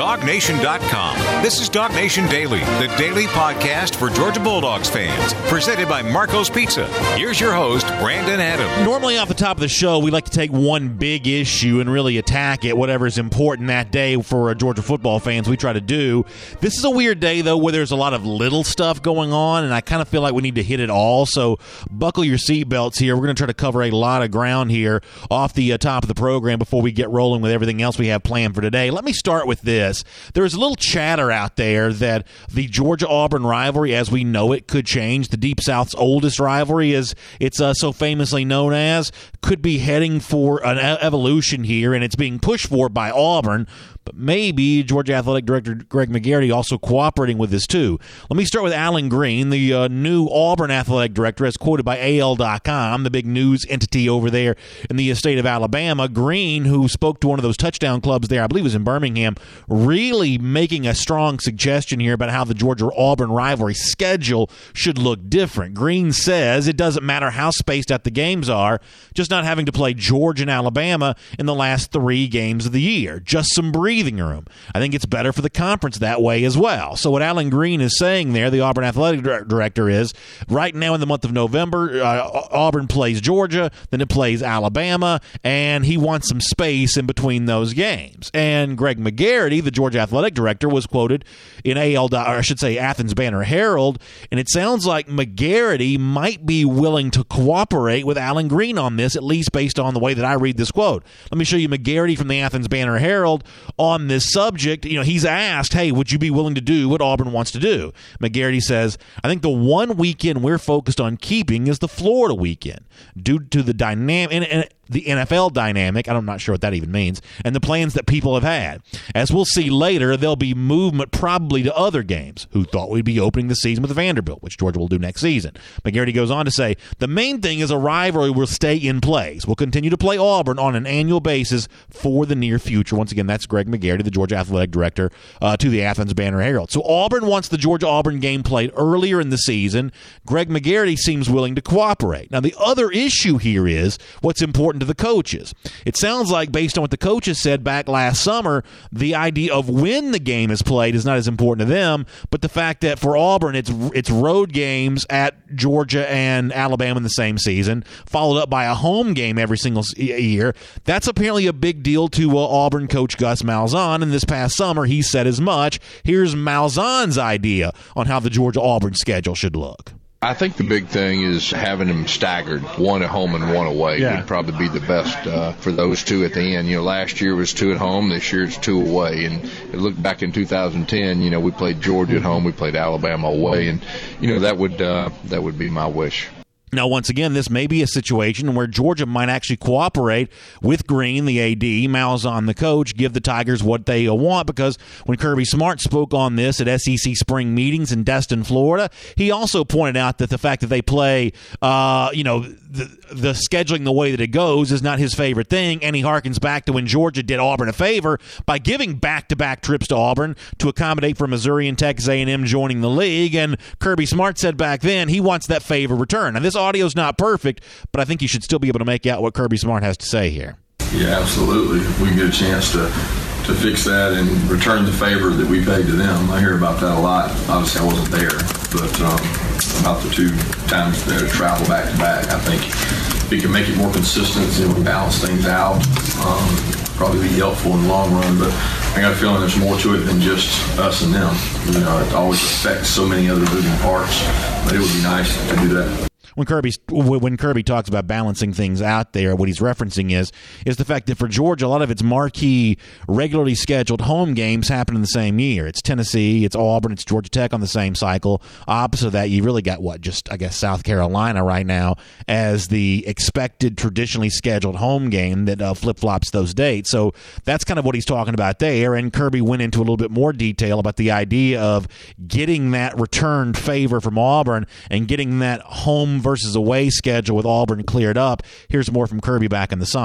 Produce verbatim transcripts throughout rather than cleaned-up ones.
dog nation dot com. This is Dog Nation Daily, the daily podcast for Georgia Bulldogs fans, presented by Marco's Pizza. Here's your host, Brandon Adams. Normally off the top of the show, we like to take one big issue and really attack it, whatever is important that day for Georgia football fans, we try to do. This is a weird day, though, where there's a lot of little stuff going on, and I kind of feel like we need to hit it all, so buckle your seatbelts here. We're going to try to cover a lot of ground here off the uh, top of the program before we get rolling with everything else we have planned for today. Let me start with this. There's a little chatter out there that the Georgia-Auburn rivalry, as we know it, could change. The Deep South's oldest rivalry, as it's uh, so famously known as, could be heading for an e- evolution here, and it's being pushed for by Auburn. But maybe Georgia Athletic Director Greg McGarity also cooperating with this too. Let me start with Allen Greene, the uh, new Auburn Athletic Director, as quoted by A L dot com, the big news entity over there in the state of Alabama. Greene, who spoke to one of those touchdown clubs there, I believe it was in Birmingham, really making a strong suggestion here about how the Georgia-Auburn rivalry schedule should look different. Greene says it doesn't matter how spaced out the games are, just not having to play Georgia and Alabama in the last three games of the year. Just some breathing room. I think it's better for the conference that way as well. So what Allen Greene is saying there, the Auburn Athletic Director, is right now in the month of November, uh, Auburn plays Georgia, then it plays Alabama, and he wants some space in between those games. And Greg McGarity, the Georgia Athletic Director, was quoted in A L, or I should say Athens Banner Herald, and it sounds like McGarity might be willing to cooperate with Allen Greene on this, at least based on the way that I read this quote. Let me show you McGarity from the Athens Banner Herald on this subject. You know, he's asked, hey, would you be willing to do what Auburn wants to do? McGarity says, I think the one weekend we're focused on keeping is the Florida weekend due to the dynamic and, and the N F L dynamic. I'm not sure what that even means, and the plans that people have had. As we'll see later, there'll be movement probably to other games. Who thought we'd be opening the season with Vanderbilt, which Georgia will do next season. McGarity goes on to say, the main thing is a rivalry will stay in place. We'll continue to play Auburn on an annual basis for the near future. Once again, that's Greg McGarity, the Georgia Athletic Director, uh, to the Athens Banner Herald. So Auburn wants the Georgia-Auburn game played earlier in the season. Greg McGarity seems willing to cooperate. Now, the other issue here is what's important to the coaches. It sounds like, based on what the coaches said back last summer, the idea of when the game is played is not as important to them, but the fact that for Auburn, it's it's road games at Georgia and Alabama in the same season, followed up by a home game every single year. That's apparently a big deal to uh, Auburn coach Gus Malzahn, and this past summer he said as much. Here's Malzahn's idea on how the Georgia-Auburn schedule should look. I think the big thing is having them staggered, one at home and one away. Yeah. Would probably be the best uh, for those two at the end. You know, last year was two at home, this year it's two away. And look back in two thousand ten, you know, we played Georgia at home, we played Alabama away, and you know that would uh, that would be my wish. Now, once again, this may be a situation where Georgia might actually cooperate with Greene, the A D, Malzahn, the coach, give the Tigers what they want, because when Kirby Smart spoke on this at S E C spring meetings in Destin, Florida, he also pointed out that the fact that they play, uh, you know, the, the scheduling the way that it goes is not his favorite thing, and he harkens back to when Georgia did Auburn a favor by giving back-to-back trips to Auburn to accommodate for Missouri and Texas A and M joining the league, and Kirby Smart said back then he wants that favor returned. Now, this audio's not perfect, but I think you should still be able to make out what Kirby Smart has to say here. Yeah, absolutely. If we get a chance to, to fix that and return the favor that we paid to them. I hear about that a lot. Obviously, I wasn't there, but um, about the two times there to travel back to back, I think if we can make it more consistent and we balance things out, um, probably be helpful in the long run. But I got a feeling there's more to it than just us and them. You know, it always affects so many other moving parts, but it would be nice to do that. When Kirby when Kirby talks about balancing things out there, what he's referencing is is the fact that for Georgia, a lot of its marquee, regularly scheduled home games happen in the same year. It's Tennessee, it's Auburn, it's Georgia Tech on the same cycle. Opposite of that, you really got, what, just, I guess, South Carolina right now as the expected, traditionally scheduled home game that uh, flip-flops those dates. So that's kind of what he's talking about there, and Kirby went into a little bit more detail about the idea of getting that returned favor from Auburn and getting that home versus away schedule with Auburn cleared up. Here's more from Kirby back in the summer.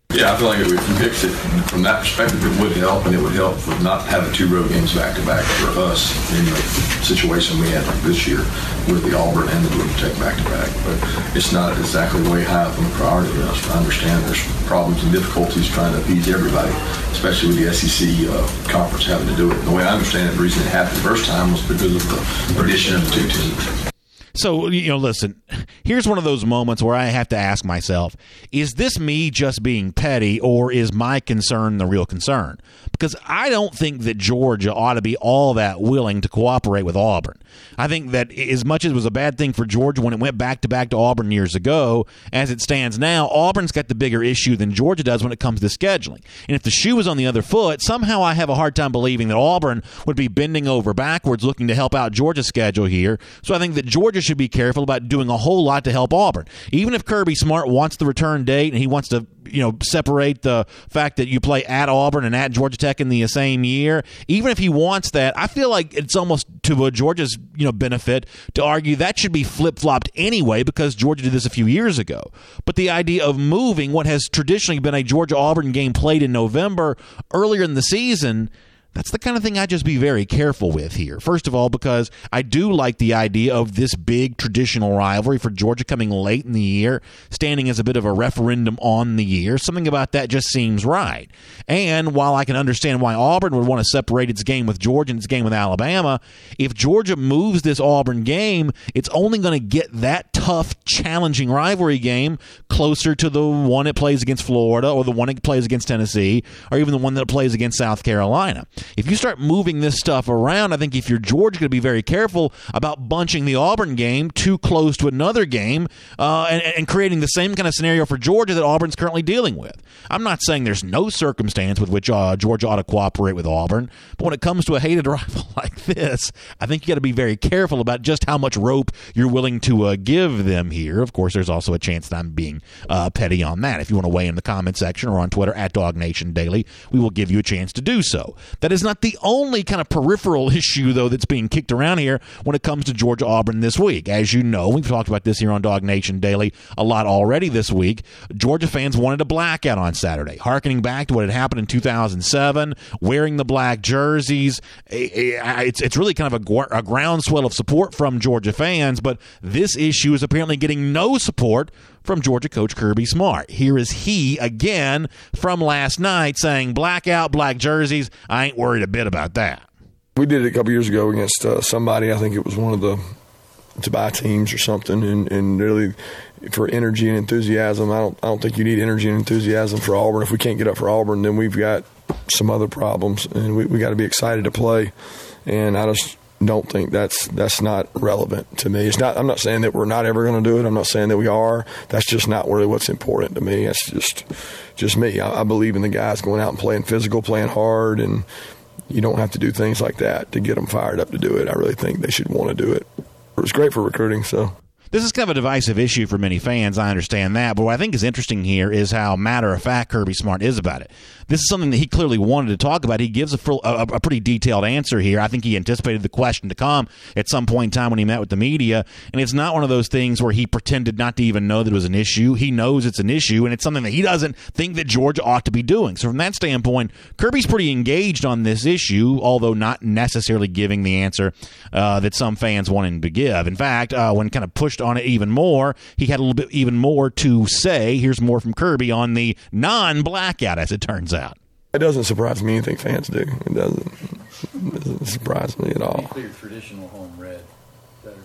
Yeah, I feel like if we fix it from that perspective, it would help, and it would help with not having two road games back-to-back for us in the situation we had like this year with the Auburn and the Georgia Tech back-to-back. But it's not exactly way high on the priority list. I understand there's problems and difficulties trying to appease everybody, especially with the S E C uh, conference having to do it. And the way I understand it, the reason it happened the first time was because of the tradition of the two teams. So, you know, listen, here's one of those moments where I have to ask myself, is this me just being petty, or is my concern the real concern? Because I don't think that Georgia ought to be all that willing to cooperate with Auburn. I think that as much as it was a bad thing for Georgia when it went back-to-back to Auburn years ago, as it stands now, Auburn's got the bigger issue than Georgia does when it comes to scheduling. And if the shoe was on the other foot, somehow I have a hard time believing that Auburn would be bending over backwards looking to help out Georgia's schedule here. So I think that Georgia should be careful about doing a whole lot to help Auburn. Even if Kirby Smart wants the return date and he wants to, you know, separate the fact that you play at Auburn and at Georgia Tech in the same year, even if he wants that, I feel like it's almost to a Georgia's, you know, benefit to argue that should be flip-flopped anyway because Georgia did this a few years ago. But the idea of moving what has traditionally been a Georgia-Auburn game played in November earlier in the season, that's the kind of thing I'd just be very careful with here. First of all, because I do like the idea of this big traditional rivalry for Georgia coming late in the year, standing as a bit of a referendum on the year. Something about that just seems right. And while I can understand why Auburn would want to separate its game with Georgia and its game with Alabama, if Georgia moves this Auburn game, it's only going to get that tough, challenging rivalry game closer to the one it plays against Florida or the one it plays against Tennessee or even the one that it plays against South Carolina. If you start moving this stuff around, I think if you're Georgia, going to be very careful about bunching the Auburn game too close to another game uh, and, and creating the same kind of scenario for Georgia that Auburn's currently dealing with. I'm not saying there's no circumstance with which uh, Georgia ought to cooperate with Auburn, but when it comes to a hated rival like this, I think you got to be very careful about just how much rope you're willing to uh, give them here. Of course, there's also a chance that I'm being uh, petty on that. If you want to weigh in the comment section or on Twitter at Dog Nation Daily, we will give you a chance to do so. That is not the only kind of peripheral issue, though, that's being kicked around here when it comes to Georgia-Auburn this week. As you know, we've talked about this here on Dog Nation Daily a lot already this week. Georgia fans wanted a blackout on Saturday, hearkening back to what had happened in two thousand seven, wearing the black jerseys. It's, it's really kind of a, a groundswell of support from Georgia fans, but this issue is apparently getting no support from Georgia coach Kirby Smart. Here is he again from last night saying, blackout, black jerseys, I ain't worried a bit about that. We did it a couple years ago against uh, somebody, I think it was one of the to-buy teams or something, and, and really for energy and enthusiasm, I don't, I don't think you need energy and enthusiasm for Auburn. If we can't get up for Auburn, then we've got some other problems, and we, we got to be excited to play, and I just don't think that's that's not relevant to me. It's not. I'm not saying that we're not ever going to do it. I'm not saying that we are. That's just not really what's important to me. That's just just me. I, I believe in the guys going out and playing physical, playing hard, and you don't have to do things like that to get them fired up to do it. I really think they should want to do it. It was great for recruiting, so. This is kind of a divisive issue for many fans. I understand that. But what I think is interesting here is how matter-of-fact Kirby Smart is about it. This is something that he clearly wanted to talk about. He gives a, full, a, a pretty detailed answer here. I think he anticipated the question to come at some point in time when he met with the media. And it's not one of those things where he pretended not to even know that it was an issue. He knows it's an issue, and it's something that he doesn't think that Georgia ought to be doing. So from that standpoint, Kirby's pretty engaged on this issue, although not necessarily giving the answer uh, that some fans want him to give. In fact, uh, when kind of pushed on it even more, he had a little bit even more to say. Here's more from Kirby on the non-blackout, as it turns out. It doesn't surprise me anything fans do. It doesn't, it doesn't surprise me at all. Your traditional home red better.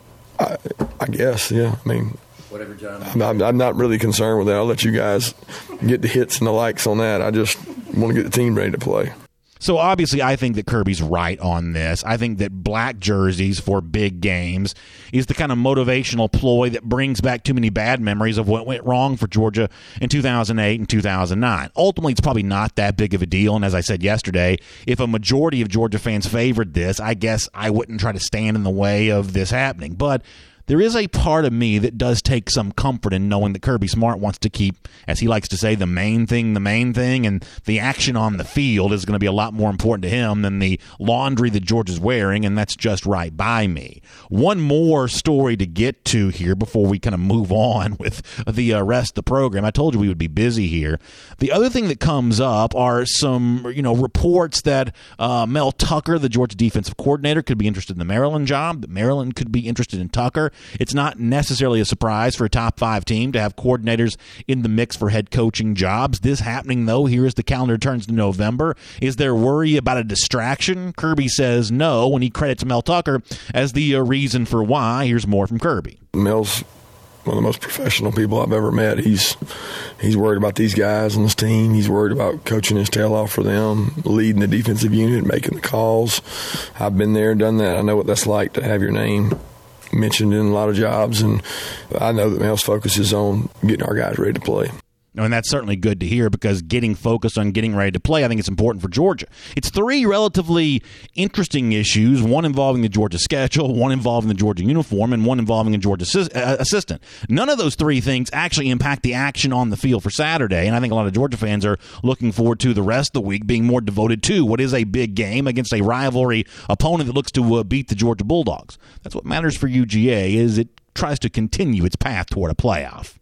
I, I guess, yeah. I mean, whatever John. I'm, I'm, I'm not really concerned with that. I'll let you guys get the hits and the likes on that. I just want to get the team ready to play. So obviously I think that Kirby's right on this. I think that black jerseys for big games is the kind of motivational ploy that brings back too many bad memories of what went wrong for Georgia in two thousand eight and two thousand nine. Ultimately, it's probably not that big of a deal, and as I said yesterday, if a majority of Georgia fans favored this, I guess I wouldn't try to stand in the way of this happening. But there is a part of me that does take some comfort in knowing that Kirby Smart wants to keep, as he likes to say, the main thing the main thing, and the action on the field is going to be a lot more important to him than the laundry that Georgia's wearing, and that's just right by me. One more story to get to here before we kind of move on with the uh, rest of the program. I told you we would be busy here. The other thing that comes up are some, you know, reports that uh, Mel Tucker, the Georgia defensive coordinator, could be interested in the Maryland job, that Maryland could be interested in Tucker. It's not necessarily a surprise for a top five team to have coordinators in the mix for head coaching jobs. This happening, though, here as the calendar turns to November. Is there worry about a distraction? Kirby says no when he credits Mel Tucker as the uh, reason for why. Here's more from Kirby. Mel's one of the most professional people I've ever met. He's he's worried about these guys on this team. He's worried about coaching his tail off for them, leading the defensive unit, making the calls. I've been there and done that. I know what that's like to have your name mentioned in a lot of jobs, and I know that Mel's focus is on getting our guys ready to play. And that's certainly good to hear, because getting focused on getting ready to play, I think it's important for Georgia. It's three relatively interesting issues, one involving the Georgia schedule, one involving the Georgia uniform, and one involving a Georgia assistant. None of those three things actually impact the action on the field for Saturday, and I think a lot of Georgia fans are looking forward to the rest of the week being more devoted to what is a big game against a rivalry opponent that looks to uh, beat the Georgia Bulldogs. That's what matters for U G A, is it tries to continue its path toward a playoff.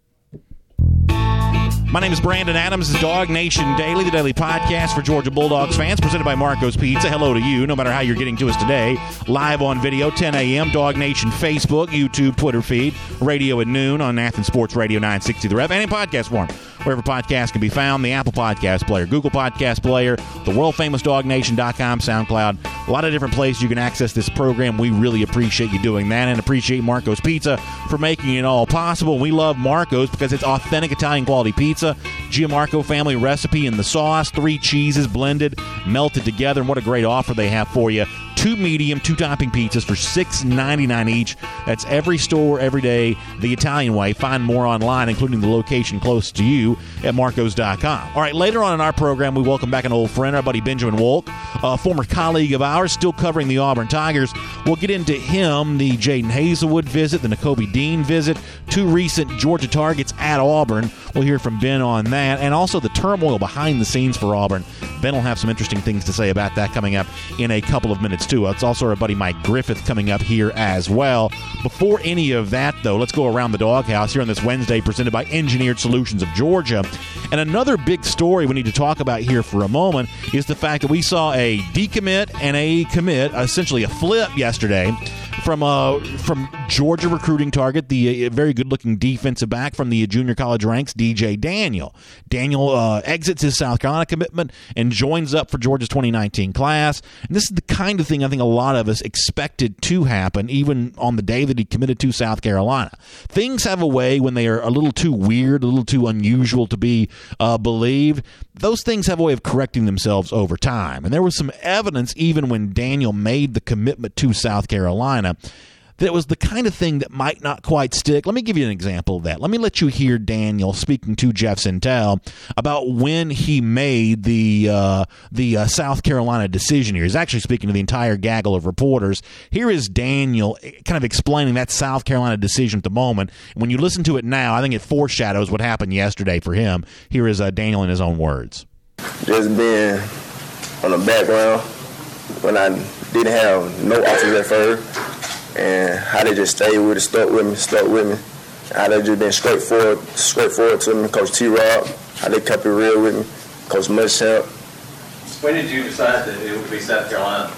My name is Brandon Adams. This is Dog Nation Daily, the daily podcast for Georgia Bulldogs fans, presented by Marco's Pizza. Hello to you, no matter how you're getting to us today. Live on video, ten a.m., Dog Nation Facebook, YouTube, Twitter feed, radio at noon on Athens Sports Radio nine sixty The Ref, and in podcast form, wherever podcasts can be found, the Apple Podcast Player, Google Podcast Player, the world-famous dog nation dot com, SoundCloud. A lot of different places you can access this program. We really appreciate you doing that, and appreciate Marco's Pizza for making it all possible. We love Marco's because it's authentic Italian quality pizza. Gianmarco family recipe in the sauce, three cheeses blended, melted together, and what a great offer they have for you. Two medium, two topping pizzas for six ninety-nine each. That's every store, every day, the Italian way. Find more online, including the location close to you at marcos dot com. All right, later on in our program, we welcome back an old friend, our buddy Benjamin Wolk, a former colleague of ours, still covering the Auburn Tigers. We'll get into him, the Jaden Hazelwood visit, the Nakobe Dean visit, two recent Georgia targets at Auburn. We'll hear from Ben on that, and also the turmoil behind the scenes for Auburn. Ben will have some interesting things to say about that coming up in a couple of minutes, too. It's also our buddy Mike Griffith coming up here as well. Before any of that, though, let's go around the doghouse here on this Wednesday, presented by Engineered Solutions of Georgia. And another big story we need to talk about here for a moment is the fact that we saw a decommit and a commit, essentially a flip yesterday, from uh, from Georgia recruiting target, the uh, very good-looking defensive back from the junior college ranks, D J Daniel. Daniel uh, exits his South Carolina commitment and joins up for Georgia's twenty nineteen class. And this is the kind of thing I think a lot of us expected to happen, even on the day that he committed to South Carolina. Things have a way when they are a little too weird, a little too unusual to be uh, believed. Those things have a way of correcting themselves over time. And there was some evidence, even when Daniel made the commitment to South Carolina, that it was the kind of thing that might not quite stick. Let me give you an example of that. Let me let you hear Daniel speaking to Jeff Sentell about when he made the uh, the uh, South Carolina decision here. He's actually speaking to the entire gaggle of reporters. Here is Daniel kind of explaining that South Carolina decision at the moment. When you listen to it now, I think it foreshadows what happened yesterday for him. Here is uh, Daniel in his own words. Just being on the background when I didn't have no offers at first. And how they just stayed with it, stuck with me, stuck with me. How they just been straightforward, straightforward to me. Coach T-Rob, how they kept it real with me. Coach Muschamp. When did you decide that it would be South Carolina?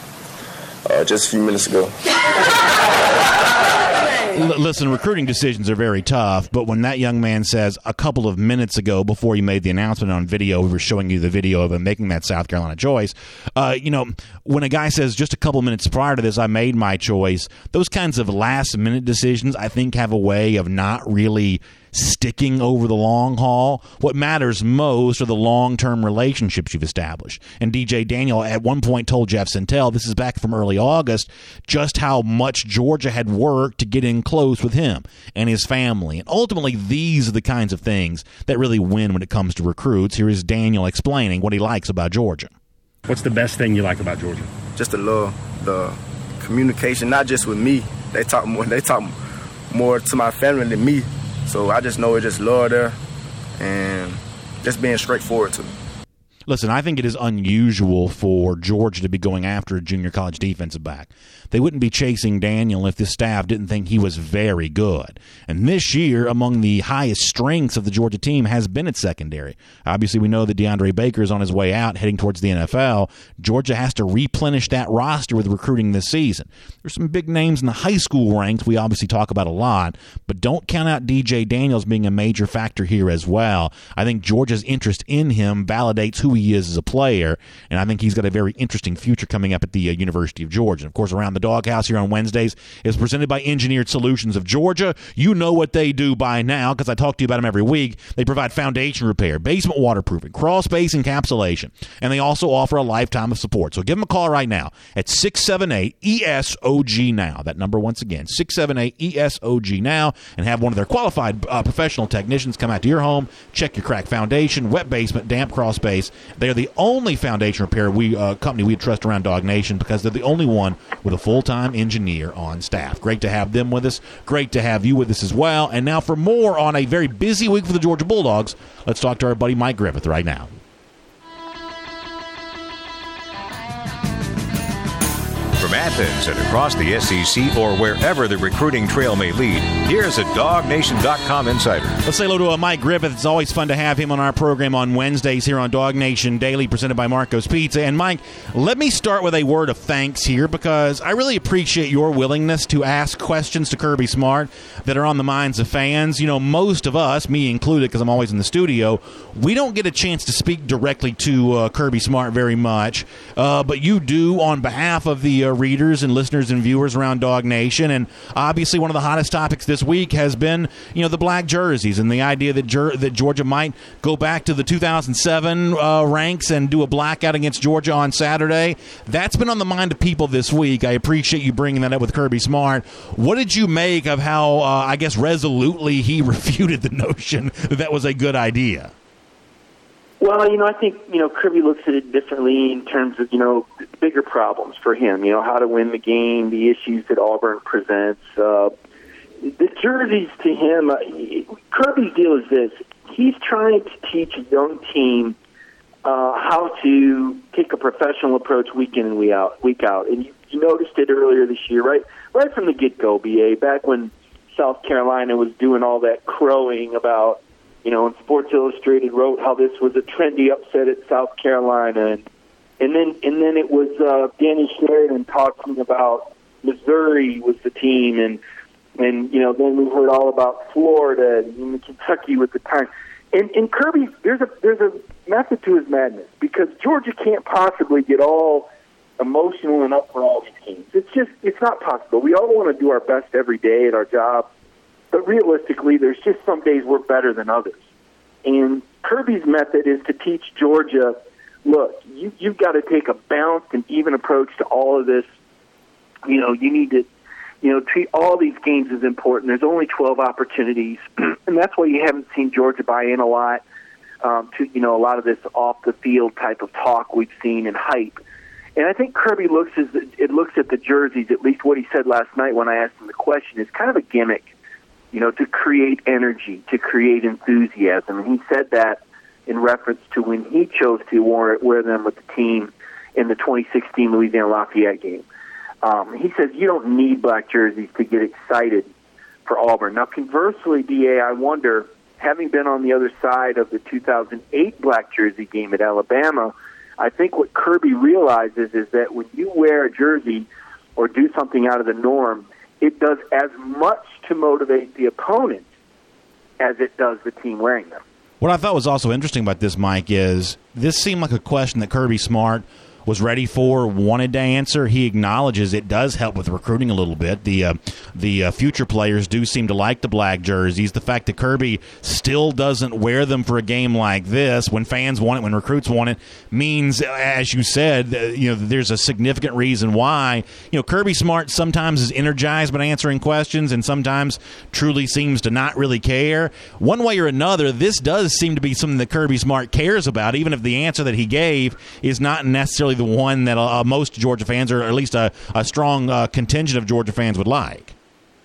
Uh, just a few minutes ago. L- listen, recruiting decisions are very tough, but when that young man says a couple of minutes ago before you made the announcement on video, we were showing you the video of him making that South Carolina choice, uh, you know, when a guy says just a couple minutes prior to this, I made my choice, those kinds of last-minute decisions, I think, have a way of not really sticking over the long haul. What matters most are the long-term relationships you've established. And D J Daniel at one point told Jeff Sentell, this is back from early August, just how much Georgia had worked to get in close with him and his family. And ultimately, these are the kinds of things that really win when it comes to recruits. Here is Daniel explaining what he likes about Georgia. What's the best thing you like about Georgia? Just the love, the communication, not just with me. They talk more. They talk more to my family than me. So I just know it's just love there and just being straightforward to me. Listen, I think it is unusual for Georgia to be going after a junior college defensive back. They wouldn't be chasing Daniel if this staff didn't think he was very good. And this year, among the highest strengths of the Georgia team has been its secondary. Obviously, we know that DeAndre Baker is on his way out, heading towards the N F L. Georgia has to replenish that roster with recruiting this season. There's some big names in the high school ranks we obviously talk about a lot, but don't count out D J Daniels being a major factor here as well. I think Georgia's interest in him validates who he is as a player, and I think he's got a very interesting future coming up at the uh, University of Georgia. And of course, Around the Doghouse here on Wednesdays is presented by Engineered Solutions of Georgia. You know what they do by now because I talk to you about them every week. They provide foundation repair, basement waterproofing, crawl space encapsulation, and they also offer a lifetime of support. So give them a call right now at six seven eight E S O G now. That number once again, six seven eight E S O G now, and have one of their qualified uh, professional technicians come out to your home, check your cracked foundation, wet basement, damp crawl space. They're the only foundation repair we uh, company we trust around Dog Nation because they're the only one with a full-time engineer on staff. Great to have them with us. Great to have you with us as well. And now for more on a very busy week for the Georgia Bulldogs, let's talk to our buddy Mike Griffith right now. From Athens and across the S E C or wherever the recruiting trail may lead, here's a Dog Nation dot com insider. Let's say hello to uh, Mike Griffith. It's always fun to have him on our program on Wednesdays here on Dog Nation Daily, presented by Marco's Pizza. And, Mike, let me start with a word of thanks here because I really appreciate your willingness to ask questions to Kirby Smart that are on the minds of fans. You know, most of us, me included because I'm always in the studio, we don't get a chance to speak directly to uh, Kirby Smart very much, uh, but you do on behalf of the uh, readers and listeners and viewers around Dog Nation. And obviously one of the hottest topics this week has been, you know, the black jerseys and the idea that Ger- that Georgia might go back to the two thousand seven uh, ranks and do a blackout against Georgia on Saturday. That's been on the mind of people this week. I appreciate you bringing that up with Kirby Smart. What did you make of how, uh, I guess, resolutely he refuted the notion that that was a good idea? Well, you know, I think, you know, Kirby looks at it differently in terms of, you know, bigger problems for him, you know, how to win the game, the issues that Auburn presents. Uh, the jerseys to him, uh, Kirby's deal is this. He's trying to teach a young team uh, how to take a professional approach week in and week out. Week out. And you, you noticed it earlier this year, right? Right from the get-go, B A, back when South Carolina was doing all that crowing about, you know, and Sports Illustrated wrote how this was a trendy upset at South Carolina, and and then and then it was uh, Danny Sheridan talking about Missouri was the team, and and you know then we heard all about Florida and Kentucky with the time, and and Kirby there's a there's a method to his madness because Georgia can't possibly get all emotional and up for all these games. It's just it's not possible. We all want to do our best every day at our job. But realistically, there's just some days we're better than others. And Kirby's method is to teach Georgia, look, you, you've got to take a balanced and even approach to all of this. You know, you need to, you know, treat all these games as important. There's only twelve opportunities, and that's why you haven't seen Georgia buy in a lot um, to, you know, a lot of this off-the-field type of talk we've seen and hype. And I think Kirby looks, as, it looks at the jerseys, at least what he said last night when I asked him the question, is kind of a gimmick. You know, to create energy, to create enthusiasm. And he said that in reference to when he chose to wear, wear them with the team in the twenty sixteen Louisiana Lafayette game. Um, he says you don't need black jerseys to get excited for Auburn. Now, conversely, B A, I wonder, having been on the other side of the two thousand eight black jersey game at Alabama, I think what Kirby realizes is that when you wear a jersey or do something out of the norm, it does as much to motivate the opponent as it does the team wearing them. What I thought was also interesting about this, Mike, is this seemed like a question that Kirby Smart was ready for, wanted to answer. He acknowledges it does help with recruiting a little bit. The uh, the uh, future players do seem to like the black jerseys. The fact that Kirby still doesn't wear them for a game like this, when fans want it, when recruits want it, means, as you said, uh, you know, there's a significant reason why. You know, Kirby Smart sometimes is energized by answering questions and sometimes truly seems to not really care. One way or another, this does seem to be something that Kirby Smart cares about, even if the answer that he gave is not necessarily the one that uh, most Georgia fans, or at least a, a strong uh, contingent of Georgia fans, would like.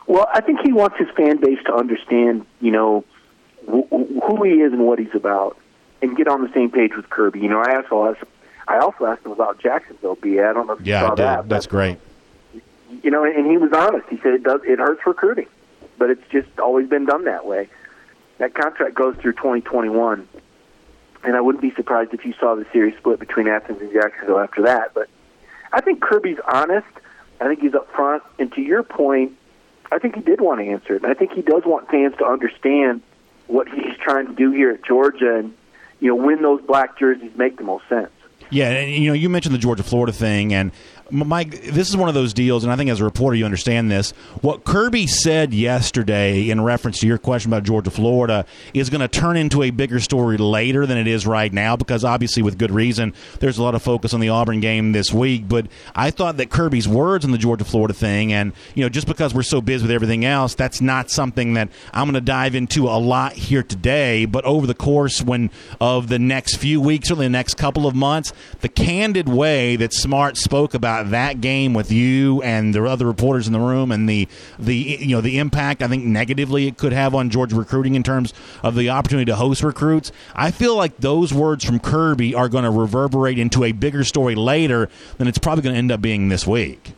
Well, I think he wants his fan base to understand, you know, wh- who he is and what he's about, and get on the same page with Kirby. You know, I also asked, I also asked him about Jacksonville. B. I don't know if yeah, you saw I did. that. That's great. You know, and he was honest. He said it does. It hurts recruiting, but it's just always been done that way. That contract goes through twenty twenty-one, and I wouldn't be surprised if you saw the series split between Athens and Jacksonville after that. But I think Kirby's honest. I think he's up front. And to your point, I think he did want to answer it. And I think he does want fans to understand what he's trying to do here at Georgia and, you know, when those black jerseys make the most sense. Yeah, and you know, you mentioned the Georgia-Florida thing, and Mike, this is one of those deals, and I think as a reporter you understand this. What Kirby said yesterday in reference to your question about Georgia-Florida is going to turn into a bigger story later than it is right now, because obviously with good reason there's a lot of focus on the Auburn game this week. But I thought that Kirby's words on the Georgia-Florida thing, and you know, just because we're so busy with everything else, that's not something that I'm going to dive into a lot here today. But over the course when of the next few weeks, certainly the next couple of months, the candid way that Smart spoke about that game with you and the other reporters in the room, and the the you know the impact I think negatively it could have on Georgia recruiting in terms of the opportunity to host recruits, I feel like those words from Kirby are going to reverberate into a bigger story later than it's probably going to end up being this week.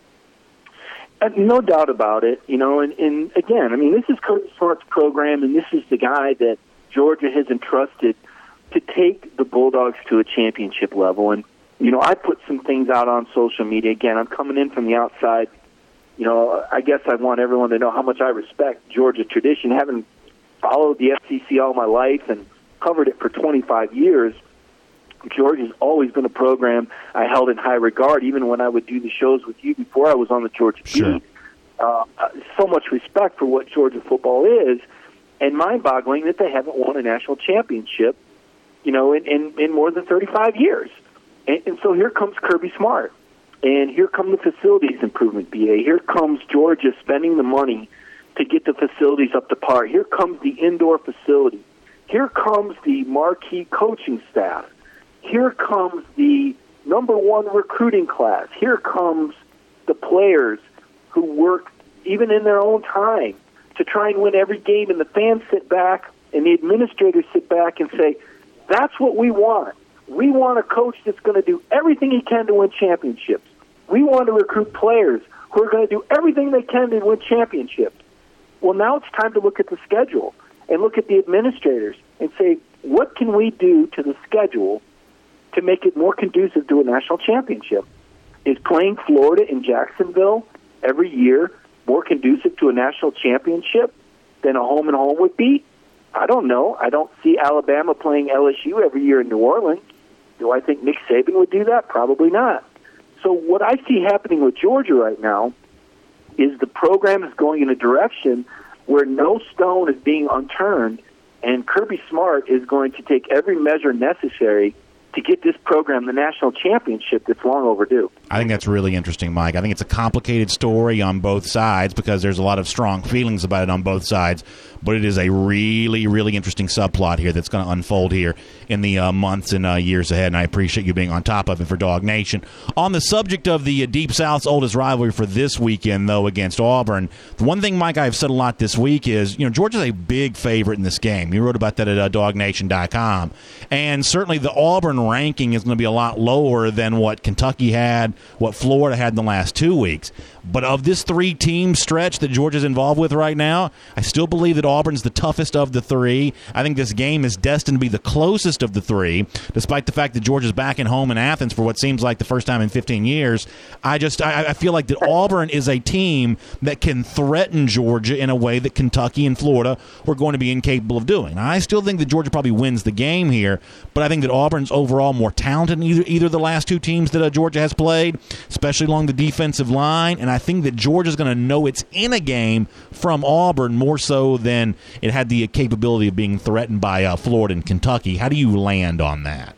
Uh, no doubt about it. You know, and, and again, I mean, this is Kirby Smart's program, and this is the guy that Georgia has entrusted to take the Bulldogs to a championship level. And you know, I put some things out on social media. Again, I'm coming in from the outside. You know, I guess I want everyone to know how much I respect Georgia tradition. Having followed the F C C all my life and covered it for twenty-five years, Georgia's always been a program I held in high regard, even when I would do the shows with you before I was on the Georgia sure. beat. Uh, so much respect for what Georgia football is, and mind-boggling that they haven't won a national championship, you know, in, in, in more than thirty-five years. And, and so here comes Kirby Smart, and here come the facilities improvement, B A. Here comes Georgia spending the money to get the facilities up to par. Here comes the indoor facility. Here comes the marquee coaching staff. Here comes the number one recruiting class. Here comes the players who work even in their own time to try and win every game, and the fans sit back and the administrators sit back and say, that's what we want. We want a coach that's going to do everything he can to win championships. We want to recruit players who are going to do everything they can to win championships. Well, now it's time to look at the schedule and look at the administrators and say, what can we do to the schedule to make it more conducive to a national championship? Is playing Florida in Jacksonville every year more conducive to a national championship than a home and home would be? I don't know. I don't see Alabama playing L S U every year in New Orleans. Do I think Nick Saban would do that? Probably not. So what I see happening with Georgia right now is the program is going in a direction where no stone is being unturned, and Kirby Smart is going to take every measure necessary to get this program the national championship that's long overdue. I think that's really interesting, Mike. I think it's a complicated story on both sides because there's a lot of strong feelings about it on both sides, but it is a really, really interesting subplot here that's going to unfold here in the uh, months and uh, years ahead, and I appreciate you being on top of it for Dog Nation. On the subject of the uh, Deep South's oldest rivalry for this weekend, though, against Auburn, the one thing, Mike, I've said a lot this week is, you know, Georgia's a big favorite in this game. You wrote about that at uh, dog nation dot com, and certainly the Auburn ranking is going to be a lot lower than what Kentucky had, what Florida had in the last two weeks. But of this three-team stretch that Georgia's involved with right now, I still believe that Auburn's the toughest of the three. I think this game is destined to be the closest of the three, despite the fact that Georgia's back at home in Athens for what seems like the first time in fifteen years. I just I, I feel like that Auburn is a team that can threaten Georgia in a way that Kentucky and Florida were going to be incapable of doing. Now, I still think that Georgia probably wins the game here, but I think that Auburn's overall more talented than either, either of the last two teams that uh, Georgia has played, especially along the defensive line, and I think that Georgia's going to know it's in a game from Auburn more so than it had the capability of being threatened by uh, Florida and Kentucky. How do you land on that?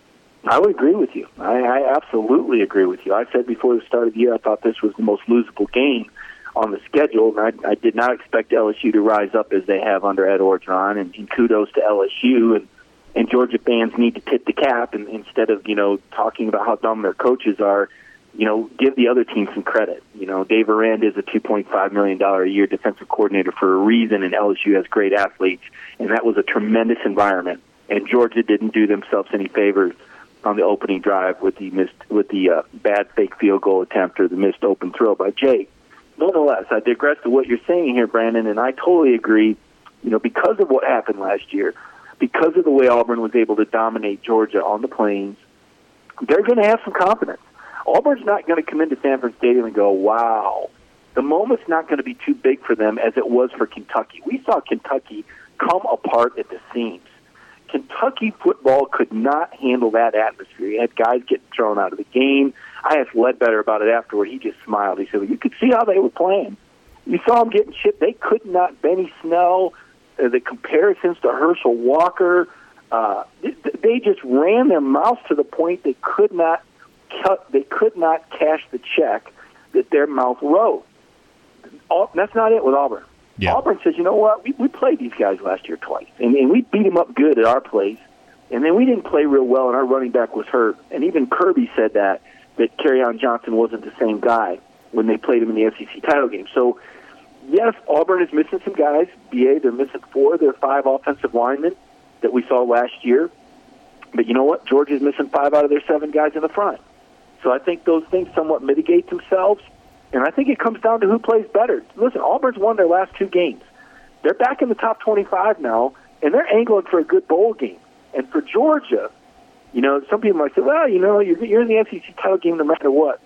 I would agree with you. I, I absolutely agree with you. I said before the start of the year I thought this was the most losable game on the schedule, and I, I did not expect L S U to rise up as they have under Ed Orgeron, and, and kudos to L S U, and, and Georgia fans need to tip the cap, and instead of, you know, talking about how dumb their coaches are, you know, give the other team some credit. You know, Dave Aranda is a two point five million dollars a year defensive coordinator for a reason, and L S U has great athletes, and that was a tremendous environment. And Georgia didn't do themselves any favors on the opening drive with the missed, with the uh, bad fake field goal attempt or the missed open throw by Jake. Nonetheless, I digress to what you're saying here, Brandon, and I totally agree. You know, because of what happened last year, because of the way Auburn was able to dominate Georgia on the Plains, they're going to have some confidence. Auburn's not going to come into Sanford Stadium and go, wow. The moment's not going to be too big for them as it was for Kentucky. We saw Kentucky come apart at the seams. Kentucky football could not handle that atmosphere. You had guys getting thrown out of the game. I asked Ledbetter about it afterward. He just smiled. He said, well, you could see how they were playing. You saw them getting shit. They could not, Benny Snell, uh, the comparisons to Herschel Walker, uh, they just ran their mouths to the point they could not cut, they could not cash the check that their mouth wrote. All, that's not it with Auburn. Yeah. Auburn says, you know what, we, we played these guys last year twice, and, and we beat them up good at our place, and then we didn't play real well, and our running back was hurt. And even Kirby said that, that Kerryon Johnson wasn't the same guy when they played him in the S E C title game. So, yes, Auburn is missing some guys. B A, they're missing four of their five offensive linemen that we saw last year. But you know what? Georgia's missing five out of their seven guys in the front. So I think those things somewhat mitigate themselves. And I think it comes down to who plays better. Listen, Auburn's won their last two games. They're back in the top twenty-five now, and they're angling for a good bowl game. And for Georgia, you know, some people might say, well, you know, you're, you're in the S E C title game no matter what.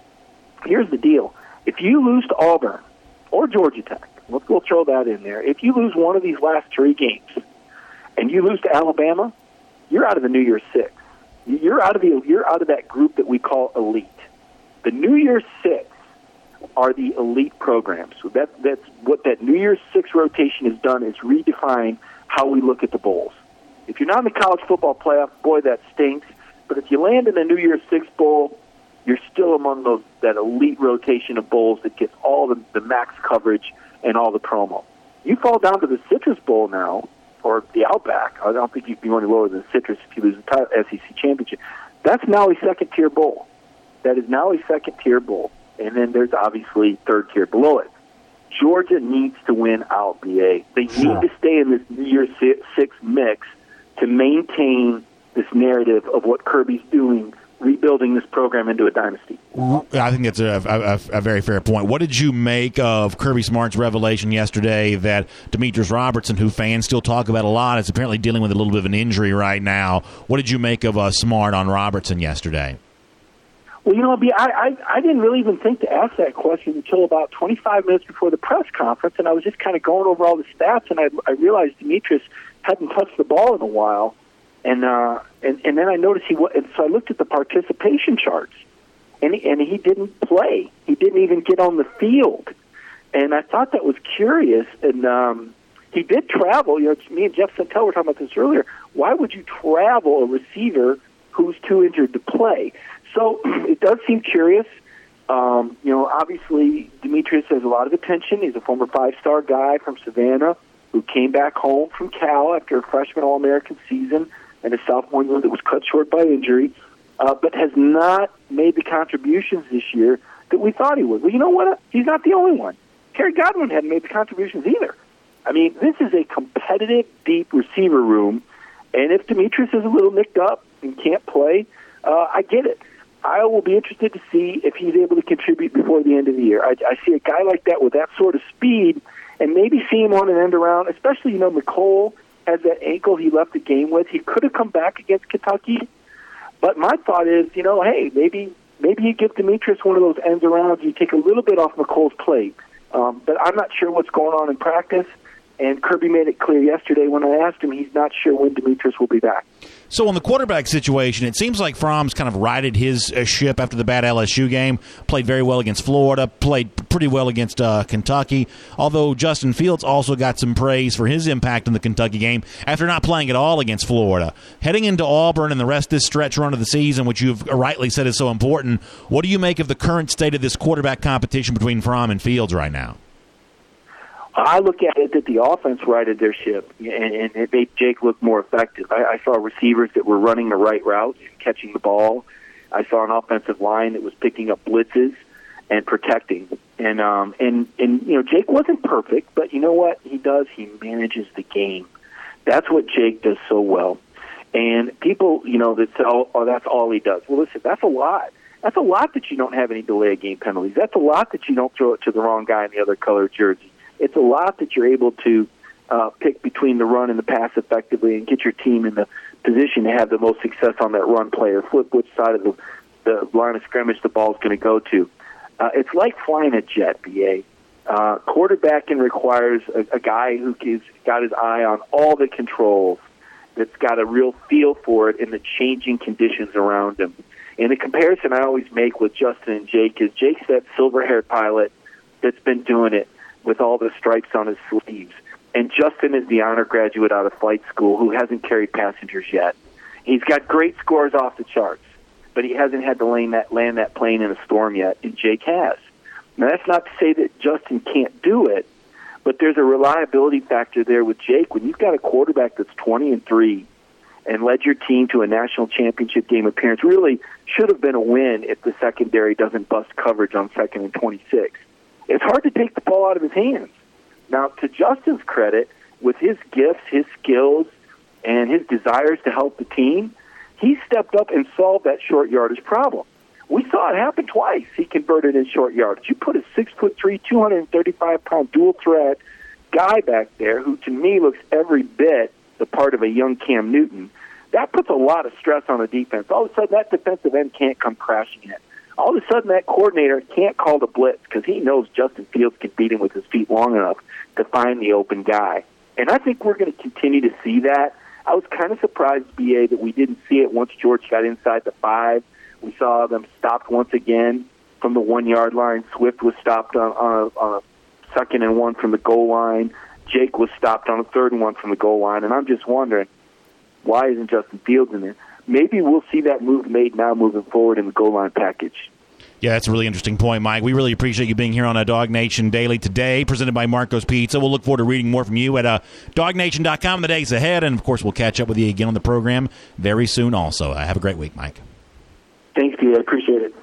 Here's the deal. If you lose to Auburn or Georgia Tech, we'll, we'll throw that in there. If you lose one of these last three games and you lose to Alabama, you're out of the New Year's Six. You're out of the you're out of that group that we call elite. The New Year's Six are the elite programs. So that that's what that New Year's Six rotation has done, is redefine how we look at the bowls. If you're not in the college football playoff, boy, that stinks. But if you land in a New Year's Six bowl, you're still among those that elite rotation of bowls that gets all the, the max coverage and all the promo. You fall down to the Citrus Bowl now, or the Outback. I don't think you'd be any lower than Citrus if you lose the S E C championship. That's now a second-tier bowl. That is now a second-tier bowl. And then there's obviously third tier below it. Georgia needs to win out, B A. They need to stay in this New Year's Six mix to maintain this narrative of what Kirby's doing, rebuilding this program into a dynasty. I think that's a, a, a very fair point. What did you make of Kirby Smart's revelation yesterday that Demetrius Robertson, who fans still talk about a lot, is apparently dealing with a little bit of an injury right now? What did you make of uh, Smart on Robertson yesterday? Well, you know, I, I I didn't really even think to ask that question until about twenty-five minutes before the press conference, and I was just kind of going over all the stats, and I, I realized Demetrius hadn't touched the ball in a while, and uh, and and then I noticed he was, and so I looked at the participation charts, and he, and he didn't play. He didn't even get on the field, and I thought that was curious. And um, he did travel. You know, me and Jeff Santel were talking about this earlier. Why would you travel a receiver who's too injured to play? So it does seem curious. Um, you know, obviously, Demetrius has a lot of attention. He's a former five-star guy from Savannah who came back home from Cal after a freshman All-American season and a sophomore year that was cut short by injury, uh, but has not made the contributions this year that we thought he would. Well, you know what? He's not the only one. Terry Godwin hadn't made the contributions either. I mean, this is a competitive, deep receiver room, and if Demetrius is a little nicked up and can't play, uh, I get it. I will be interested to see if he's able to contribute before the end of the year. I, I see a guy like that with that sort of speed, and maybe see him on an end around, especially, you know, McCole has that ankle he left the game with. He could have come back against Kentucky, but my thought is, you know, hey, maybe maybe you give Demetrius one of those ends arounds, you take a little bit off McCole's plate. Um, but I'm not sure what's going on in practice. And Kirby made it clear yesterday when I asked him, he's not sure when Demetrius will be back. So on the quarterback situation, it seems like Fromm's kind of righted his uh, ship after the bad L S U game, played very well against Florida, played pretty well against uh, Kentucky, although Justin Fields also got some praise for his impact in the Kentucky game after not playing at all against Florida. Heading into Auburn and the rest of this stretch run of the season, which you've rightly said is so important, what do you make of the current state of this quarterback competition between Fromm and Fields right now? I look at it that the offense righted their ship, and, and it made Jake look more effective. I, I saw receivers that were running the right routes, catching the ball, I saw an offensive line that was picking up blitzes and protecting. And, um, and, and you know, Jake wasn't perfect, but you know what he does? He manages the game. That's what Jake does so well. And people, you know, that say, oh, oh, that's all he does. Well, listen, that's a lot. That's a lot that you don't have any delay of game penalties. That's a lot that you don't throw it to the wrong guy in the other color jersey. It's a lot that you're able to uh, pick between the run and the pass effectively and get your team in the position to have the most success on that run play or flip which side of the, the line of scrimmage the ball's going to go to. Uh, it's like flying a jet, B A. Uh, quarterbacking requires a, a guy who has got his eye on all the controls, that's got a real feel for it in the changing conditions around him. And the comparison I always make with Justin and Jake is Jake's that silver-haired pilot that's been doing it with all the stripes on his sleeves. And Justin is the honor graduate out of flight school who hasn't carried passengers yet. He's got great scores off the charts, but he hasn't had to land that, land that plane in a storm yet, and Jake has. Now, that's not to say that Justin can't do it, but there's a reliability factor there with Jake. When you've got a quarterback that's twenty and three and led your team to a national championship game appearance, really should have been a win if the secondary doesn't bust coverage on second and twenty-six. It's hard to take the ball out of his hands. Now, to Justin's credit, with his gifts, his skills, and his desires to help the team, he stepped up and solved that short yardage problem. We saw it happen twice. He converted in short yardage. You put a six foot three, two hundred thirty-five pound dual threat guy back there who, to me, looks every bit the part of a young Cam Newton. That puts a lot of stress on the defense. All of a sudden, that defensive end can't come crashing in. All of a sudden, that coordinator can't call the blitz because he knows Justin Fields can beat him with his feet long enough to find the open guy. And I think we're going to continue to see that. I was kind of surprised, B A, that we didn't see it once George got inside the five. We saw them stopped once again from the one-yard line. Swift was stopped on, on, a, on a second and one from the goal line. Jake was stopped on a third and one from the goal line. And I'm just wondering, why isn't Justin Fields in there? Maybe we'll see that move made now moving forward in the goal line package. Yeah, that's a really interesting point, Mike. We really appreciate you being here on a Dog Nation Daily today, presented by Marco's Pizza. We'll look forward to reading more from you at uh, dog nation dot com in the days ahead. And, of course, we'll catch up with you again on the program very soon also. Uh, have a great week, Mike. Thanks, Pete. I appreciate it.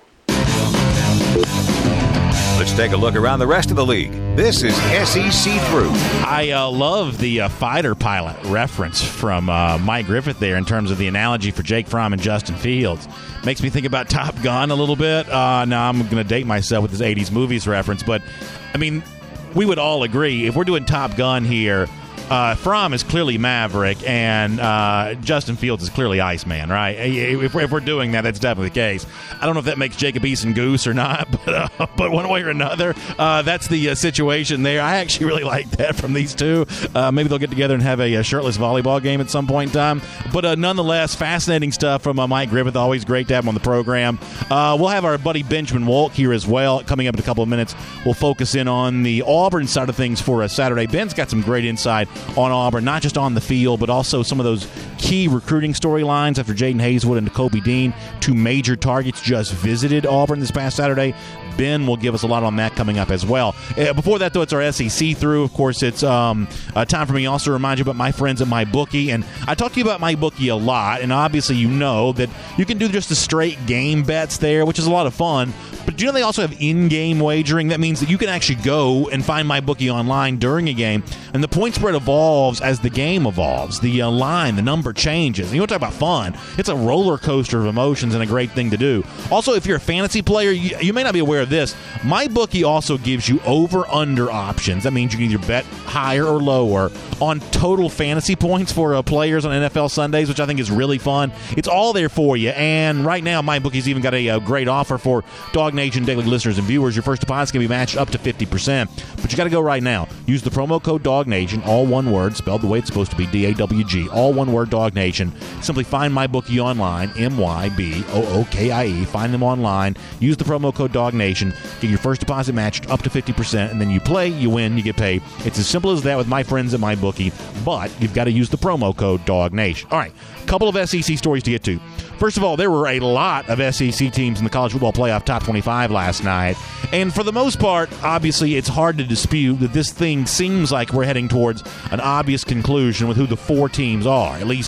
Let's take a look around the rest of the league. This is S E C Through. I uh, love the uh, fighter pilot reference from uh, Mike Griffith there in terms of the analogy for Jake Fromm and Justin Fields. Makes me think about Top Gun a little bit. Uh, now, I'm going to date myself with this eighties movies reference, but, I mean, we would all agree, if we're doing Top Gun here, Uh, Fromm is clearly Maverick, and uh, Justin Fields is clearly Iceman, right? If we're, if we're doing that, that's definitely the case. I don't know if that makes Jacob Eason Goose or not, but uh, but one way or another, uh, that's the uh, situation there. I actually really like that from these two. Uh, maybe they'll get together and have a, a shirtless volleyball game at some point in time. But uh, nonetheless, fascinating stuff from uh, Mike Griffith. Always great to have him on the program. Uh, we'll have our buddy Benjamin Wolk here as well. Coming up in a couple of minutes, we'll focus in on the Auburn side of things for a Saturday. Ben's got some great insight on Auburn, not just on the field, but also some of those key recruiting storylines after Jaden Hazelwood and Kobe Dean, two major targets, just visited Auburn this past Saturday. Ben will give us a lot on that coming up as well. Uh, before that, though, it's our S E C Through. Of course, it's um, uh, time for me also to remind you about my friends at MyBookie. And I talk to you about MyBookie a lot, and obviously you know that you can do just the straight game bets there, which is a lot of fun. But do you know they also have in-game wagering? That means that you can actually go and find MyBookie online during a game, and the point spread evolves as the game evolves. The uh, line, the number changes. And you want to talk about fun. It's a roller coaster of emotions and a great thing to do. Also, if you're a fantasy player, you, you may not be aware of this. MyBookie also gives you over-under options. That means you can either bet higher or lower on total fantasy points for uh, players on N F L Sundays, which I think is really fun. It's all there for you. And right now, MyBookie's even got a, a great offer for Dog Nation Daily listeners and viewers. Your first deposit can be matched up to fifty percent. But you got to go right now. Use the promo code DogNation, all one word, spelled the way it's supposed to be, D A W G, all one word, DogNation. Simply find MyBookie online, M Y B O O K I E. Find them online. Use the promo code DogNation. Get your first deposit matched up to fifty percent, and then you play, you win, you get paid. It's as simple as that with my friends at MyBookie, but you've got to use the promo code DogNation. All right, a couple of S E C stories to get to. First of all, there were a lot of S E C teams in the College Football Playoff Top twenty-five last night, and for the most part, obviously, it's hard to dispute that this thing seems like we're heading towards an obvious conclusion with who the four teams are, at least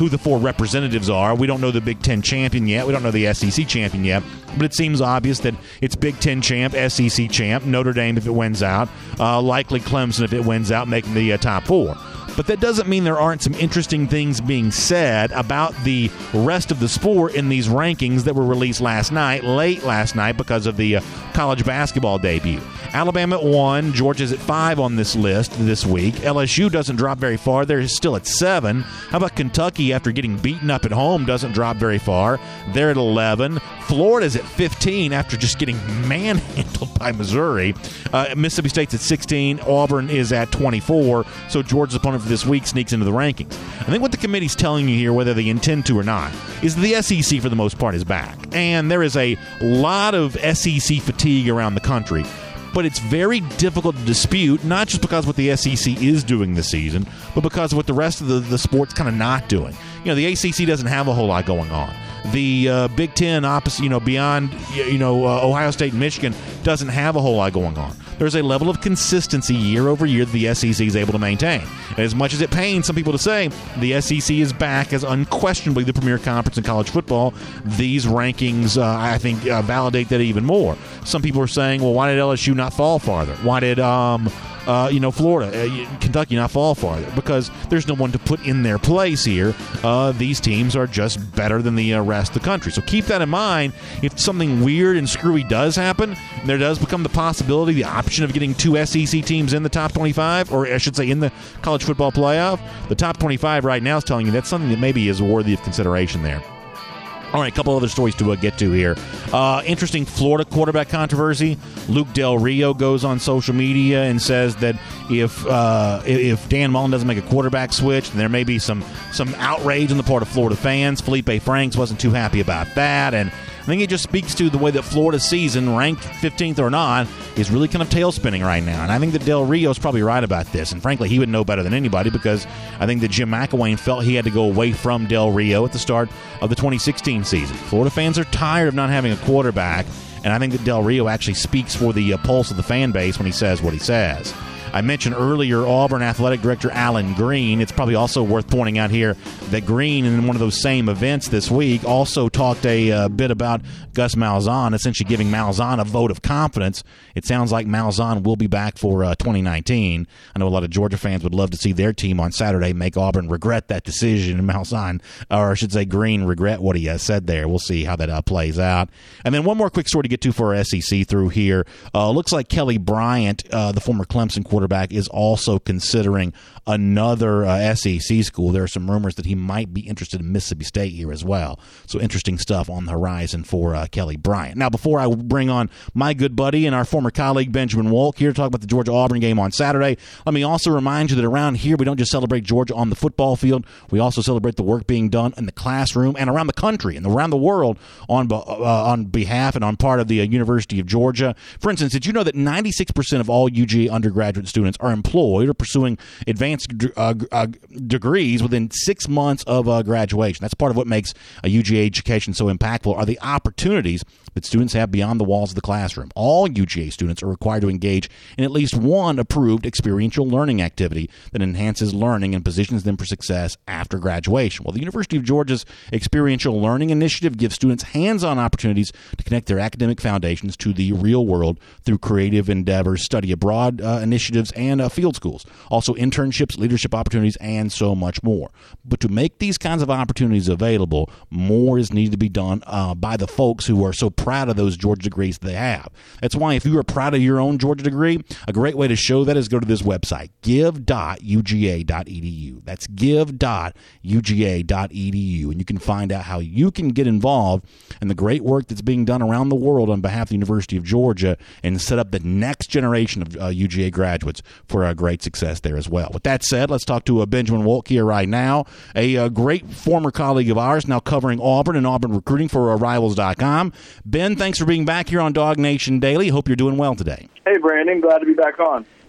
who the four representatives are. We don't know the Big Ten champion yet. We don't know the S E C champion yet. But it seems obvious that it's Big Ten champ, S E C champ, Notre Dame if it wins out, uh, likely Clemson if it wins out, making the uh, top four. But that doesn't mean there aren't some interesting things being said about the rest of the sport in these rankings that were released last night, late last night, because of the uh, college basketball debut. Alabama at one, Georgia's at five on this list this week. L S U doesn't drop very far. They're still at seven. How about Kentucky, after getting beaten up at home, doesn't drop very far. They're at eleven. Florida's at fifteen after just getting manhandled by Missouri. Uh, Mississippi State's at sixteen. Auburn is at twenty-four. So Georgia's opponent for this week sneaks into the rankings. I think what the committee's telling you here, whether they intend to or not, is the S E C for the most part is back. And there is a lot of S E C fatigue around the country. But it's very difficult to dispute, not just because of what the S E C is doing this season, but because of what the rest of the, the sport's kind of not doing. You know, the A C C doesn't have a whole lot going on. The uh, Big Ten, opposite, you know, beyond, you know, uh, Ohio State and Michigan, doesn't have a whole lot going on. There's a level of consistency year over year that the S E C is able to maintain. And as much as it pains some people to say the S E C is back as unquestionably the premier conference in college football, these rankings, uh, I think, uh, validate that even more. Some people are saying, well, why did L S U not fall farther? Why did, um, uh, you know, Florida, uh, Kentucky not fall farther? Because there's no one to put in their place here. Uh, these teams are just better than the uh, rest of the country. So keep that in mind. If something weird and screwy does happen, there does become the possibility, the option of getting two S E C teams in the top twenty-five, or I should say in the college football playoff. The top twenty-five right now is telling you that's something that maybe is worthy of consideration there. All right, a couple other stories to uh, get to here. Uh, interesting Florida quarterback controversy. Luke Del Rio goes on social media and says that if uh, if Dan Mullen doesn't make a quarterback switch, then there may be some some outrage on the part of Florida fans. Felipe Franks wasn't too happy about that, and I think it just speaks to the way that Florida's season, ranked fifteenth or not, is really kind of tail-spinning right now. And I think that Del Rio is probably right about this. And frankly, he would know better than anybody, because I think that Jim McElwain felt he had to go away from Del Rio at the start of the twenty sixteen season. Florida fans are tired of not having a quarterback, and I think that Del Rio actually speaks for the uh, pulse of the fan base when he says what he says. I mentioned earlier Auburn Athletic Director Alan Green. It's probably also worth pointing out here that Green, in one of those same events this week, also talked a uh, bit about Gus Malzahn, essentially giving Malzahn a vote of confidence. It sounds like Malzahn will be back for uh, twenty nineteen. I know a lot of Georgia fans would love to see their team on Saturday make Auburn regret that decision, and Malzahn, or I should say Green, regret what he uh, said there. We'll see how that uh, plays out. And then one more quick story to get to for our S E C through here. Uh, looks like Kelly Bryant, uh, the former Clemson quarterback, is also considering another uh, S E C school. There are some rumors that he might be interested in Mississippi State here as well. So interesting stuff on the horizon for uh, Kelly Bryant. Now, before I bring on my good buddy and our former colleague Benjamin Wolk here to talk about the Georgia-Auburn game on Saturday, let me also remind you that around here we don't just celebrate Georgia on the football field, we also celebrate the work being done in the classroom and around the country and around the world on, uh, on behalf and on part of the uh, University of Georgia. For instance, did you know that ninety-six percent of all U G A undergraduate students are employed or pursuing advanced uh, uh, degrees within six months of uh, graduation? That's part of what makes a U G A education so impactful, are the opportunities that students have beyond the walls of the classroom. All U G A students are required to engage in at least one approved experiential learning activity that enhances learning and positions them for success after graduation. Well, the University of Georgia's Experiential Learning Initiative gives students hands-on opportunities to connect their academic foundations to the real world through creative endeavors, study abroad uh, initiatives, and uh, field schools. Also internships, leadership opportunities, and so much more. But to make these kinds of opportunities available, more is needed to be done uh, by the folks who are so proud of those Georgia degrees they have. That's why if you are proud of your own Georgia degree, a great way to show that is go to this website, give dot u g a dot e d u. That's give dot u g a dot e d u, and you can find out how you can get involved in the great work that's being done around the world on behalf of the University of Georgia and set up the next generation of uh, U G A graduates for a great success there as well. With that said, let's talk to uh, Benjamin Wolk here right now, a uh, great former colleague of ours, now covering Auburn and Auburn recruiting for uh, Rivals dot com. Ben, thanks for being back here on Dog Nation Daily. Hope you're doing well today. Hey, Brandon. Glad to be back on.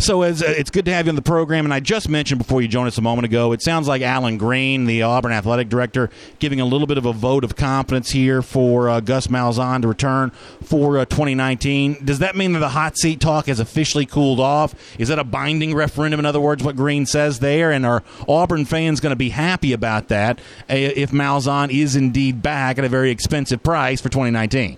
So as, uh, it's good to have you on the program, and I just mentioned before you joined us a moment ago, it sounds like Alan Green, the Auburn athletic director, giving a little bit of a vote of confidence here for uh, Gus Malzahn to return for uh, twenty nineteen. Does that mean that the hot seat talk has officially cooled off? Is that a binding referendum, in other words, what Green says there? And are Auburn fans going to be happy about that uh, if Malzahn is indeed back at a very expensive price for twenty nineteen?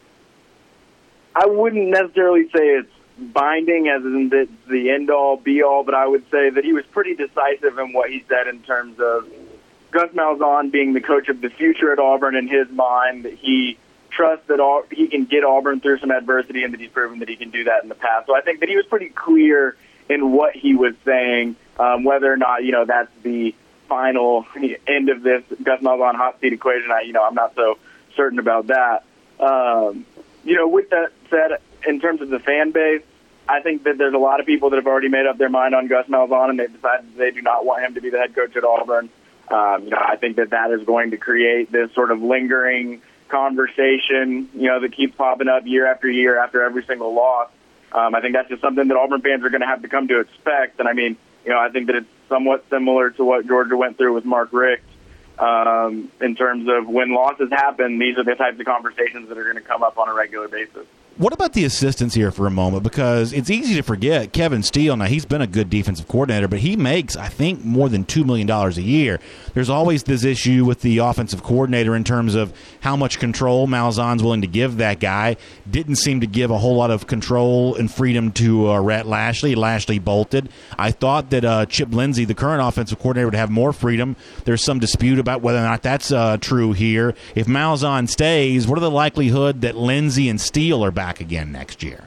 I wouldn't necessarily say it's binding as in the, the end-all, be-all, but I would say that he was pretty decisive in what he said in terms of Gus Malzahn being the coach of the future at Auburn. In his mind, that he trusts that all, he can get Auburn through some adversity and that he's proven that he can do that in the past. So I think that he was pretty clear in what he was saying, um, whether or not, you know, that's the final end of this Gus Malzahn hot seat equation. I, you know, I'm not so certain about that. Um, you know, with that said, in terms of the fan base, I think that there's a lot of people that have already made up their mind on Gus Malzahn, and they've decided that they do not want him to be the head coach at Auburn. Um, you know, I think that that is going to create this sort of lingering conversation, you know, that keeps popping up year after year after every single loss. Um, I think that's just something that Auburn fans are going to have to come to expect. And, I mean, you know, I think that it's somewhat similar to what Georgia went through with Mark Richt um, in terms of when losses happen, these are the types of conversations that are going to come up on a regular basis. What about the assistants here for a moment? Because it's easy to forget Kevin Steele. Now, he's been a good defensive coordinator, but he makes, I think, more than two million dollars a year. There's always this issue with the offensive coordinator in terms of how much control Malzahn's willing to give that guy. Didn't seem to give a whole lot of control and freedom to uh, Rhett Lashley. Lashley bolted. I thought that uh, Chip Lindsey, the current offensive coordinator, would have more freedom. There's some dispute about whether or not that's uh, true here. If Malzahn stays, what are the likelihood that Lindsey and Steele are back again next year?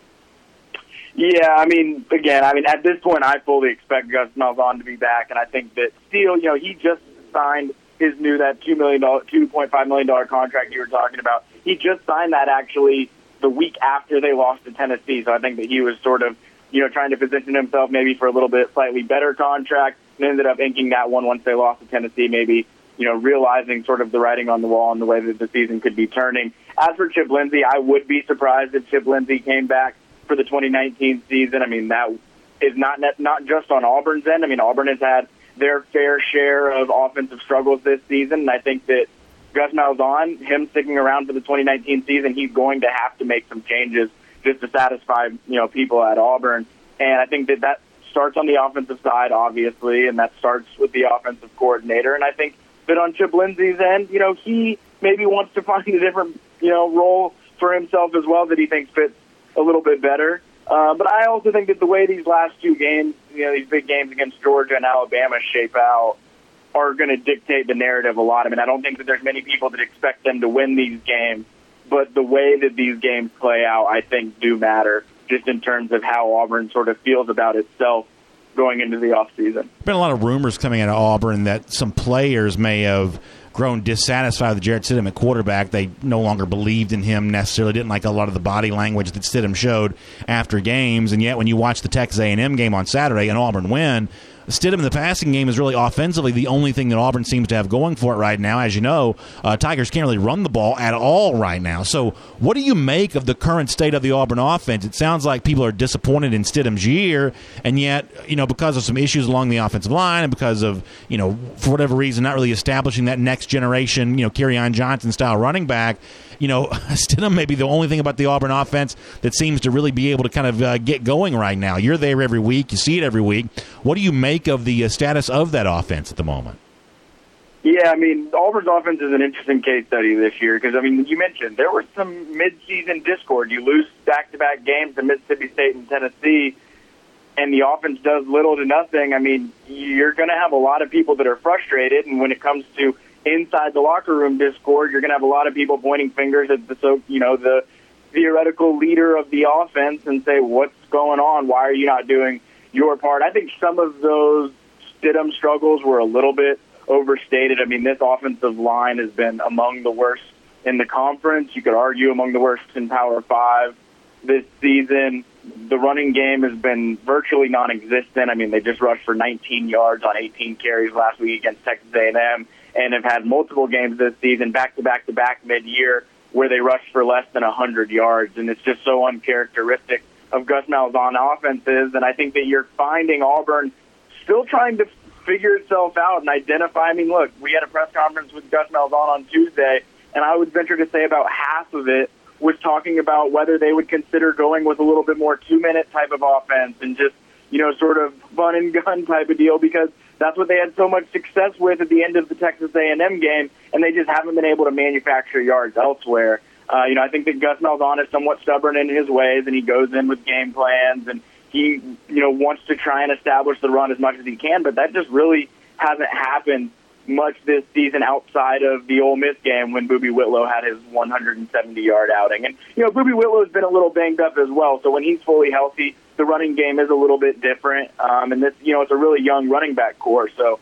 Yeah, I mean, again, I mean, at this point, I fully expect Gus Malzahn to be back, and I think that Steele, you know, he just signed his new, that two million dollars, two point five million dollars contract you were talking about. He just signed that, actually, the week after they lost to Tennessee, so I think that he was sort of, you know, trying to position himself maybe for a little bit slightly better contract, and ended up inking that one once they lost to Tennessee, maybe, you know, realizing sort of the writing on the wall and the way that the season could be turning. As for Chip Lindsey, I would be surprised if Chip Lindsey came back for the twenty nineteen season. I mean, that is not not just on Auburn's end. I mean, Auburn has had their fair share of offensive struggles this season, and I think that Gus Malzahn, him sticking around for the twenty nineteen season, he's going to have to make some changes just to satisfy, you know, people at Auburn. And I think that that starts on the offensive side, obviously, and that starts with the offensive coordinator. And I think that on Chip Lindsey's end, you know, he maybe wants to find a different, you know, role for himself as well that he thinks fits a little bit better. Uh, but I also think that the way these last two games, you know, these big games against Georgia and Alabama shape out are going to dictate the narrative a lot. I mean, I don't think that there's many people that expect them to win these games, but the way that these games play out, I think, do matter just in terms of how Auburn sort of feels about itself going into the offseason. There's been a lot of rumors coming out of Auburn that some players may have grown dissatisfied with Jarrett Stidham at quarterback. They no longer believed in him necessarily, didn't like a lot of the body language that Stidham showed after games, and yet when you watch the Texas A and M game on Saturday and Auburn win, Stidham in the passing game is really offensively the only thing that Auburn seems to have going for it right now. As you know, uh, Tigers can't really run the ball at all right now. So what do you make of the current state of the Auburn offense? It sounds like people are disappointed in Stidham's year, and yet, you know, because of some issues along the offensive line and because of, you know, for whatever reason, not really establishing that next generation, you know, Kerryon Johnson-style running back, you know, Stidham may be the only thing about the Auburn offense that seems to really be able to kind of uh, get going right now. You're there every week. You see it every week. What do you make of the uh, status of that offense at the moment? Yeah, I mean, Auburn's offense is an interesting case study this year because, I mean, you mentioned there was some mid-season discord. You lose back-to-back games to Mississippi State and Tennessee, and the offense does little to nothing. I mean, you're going to have a lot of people that are frustrated, and when it comes to inside the locker room discord, you're going to have a lot of people pointing fingers at the, so you know, the theoretical leader of the offense and say, what's going on? Why are you not doing your part? I think some of those Stidham struggles were a little bit overstated. I mean, this offensive line has been among the worst in the conference. You could argue among the worst in Power Five this season. The running game has been virtually non-existent. I mean, they just rushed for nineteen yards on eighteen carries last week against Texas A and M, and have had multiple games this season, back-to-back-to-back mid-year, where they rushed for less than one hundred yards, and it's just so uncharacteristic of Gus Malzahn offenses, and I think that you're finding Auburn still trying to figure itself out and identify. I mean, look, we had a press conference with Gus Malzahn on Tuesday, and I would venture to say about half of it was talking about whether they would consider going with a little bit more two-minute type of offense and just, you know, sort of fun and gun type of deal, because that's what they had so much success with at the end of the Texas A and M game, and they just haven't been able to manufacture yards elsewhere. Uh, you know, I think that Gus Malzahn is somewhat stubborn in his ways, and he goes in with game plans, and he, you know, wants to try and establish the run as much as he can, but that just really hasn't happened much this season outside of the Ole Miss game when Boobie Whitlow had his one hundred seventy-yard outing. And, you know, Boobie Whitlow's been a little banged up as well, so when he's fully healthy, the running game is a little bit different. Um, and, this, you know, it's a really young running back core, so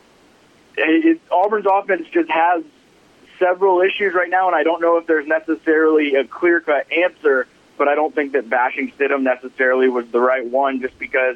it, it, Auburn's offense just has several issues right now, and I don't know if there's necessarily a clear-cut answer, but I don't think that bashing Stidham necessarily was the right one, just because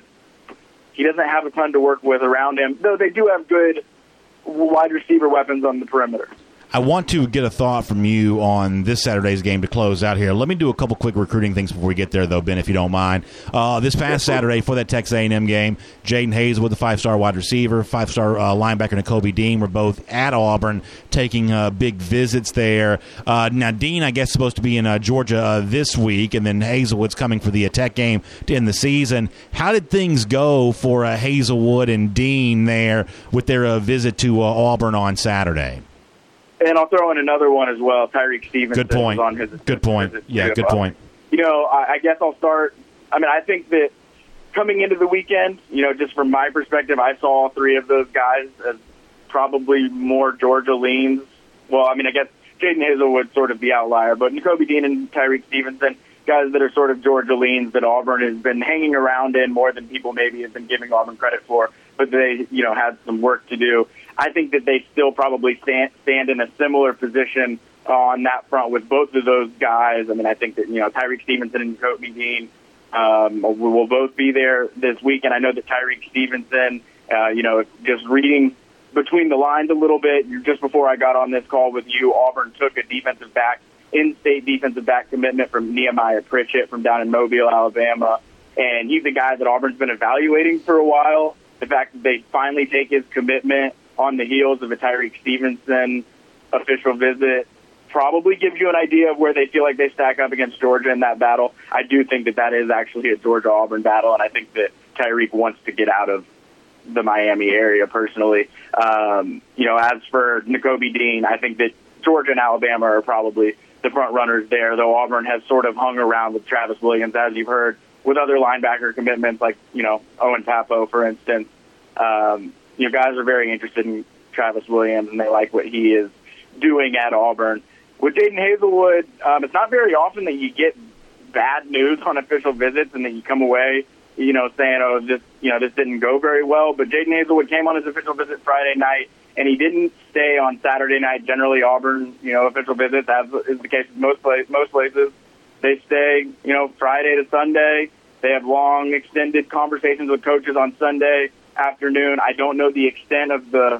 he doesn't have a ton to work with around him, though they do have good wide receiver weapons on the perimeter. I want to get a thought from you on this Saturday's game to close out here. Let me do a couple quick recruiting things before we get there, though, Ben, if you don't mind. Uh, this past Saturday for that Texas A and M game, Jaden Hazelwood, the five-star wide receiver, five-star uh, linebacker Nakobe Dean were both at Auburn taking uh, big visits there. Uh, now, Dean, I guess, supposed to be in uh, Georgia uh, this week, and then Hazelwood's coming for the Tech game to end the season. How did things go for uh, Hazelwood and Dean there with their uh, visit to uh, Auburn on Saturday? And I'll throw in another one as well. Tyreek Stevenson good point. was on his good point. Yeah, too. good point. You know, I, I guess I'll start. I mean, I think that coming into the weekend, you know, just from my perspective, I saw all three of those guys as probably more Georgia leans. Well, I mean, I guess Jaden Hazelwood sort of the outlier, but Nakobe Dean and Tyreek Stevenson, guys that are sort of Georgia leans that Auburn has been hanging around in more than people maybe have been giving Auburn credit for, but they, you know, had some work to do. I think that they still probably stand, stand in a similar position on that front with both of those guys. I mean, I think that, you know, Tyreek Stevenson and Nakobe Dean um, will both be there this week, and I know that Tyreek Stevenson, uh, you know, just reading between the lines a little bit, just before I got on this call with you, Auburn took a defensive back, in-state defensive back commitment from Nehemiah Pritchett from down in Mobile, Alabama, and he's the guy that Auburn's been evaluating for a while. The fact that they finally take his commitment on the heels of a Tyreek Stevenson official visit probably gives you an idea of where they feel like they stack up against Georgia in that battle. I do think that that is actually a Georgia-Auburn battle, and I think that Tyreek wants to get out of the Miami area personally. Um, you know, as for Nakobe Dean, I think that Georgia and Alabama are probably the front runners there, though Auburn has sort of hung around with Travis Williams, as you've heard, with other linebacker commitments like, you know, Owen Papo, for instance. Um, you know, guys are very interested in Travis Williams, and they like what he is doing at Auburn. With Jaden Hazelwood, um, it's not very often that you get bad news on official visits and that you come away, you know, saying, oh, this, you know, this didn't go very well. But Jaden Hazelwood came on his official visit Friday night, and he didn't stay on Saturday night. Generally, Auburn, you know, official visits, as is the case with most, place, most places, they stay, you know, Friday to Sunday. They have long, extended conversations with coaches on Sunday afternoon. I don't know the extent of the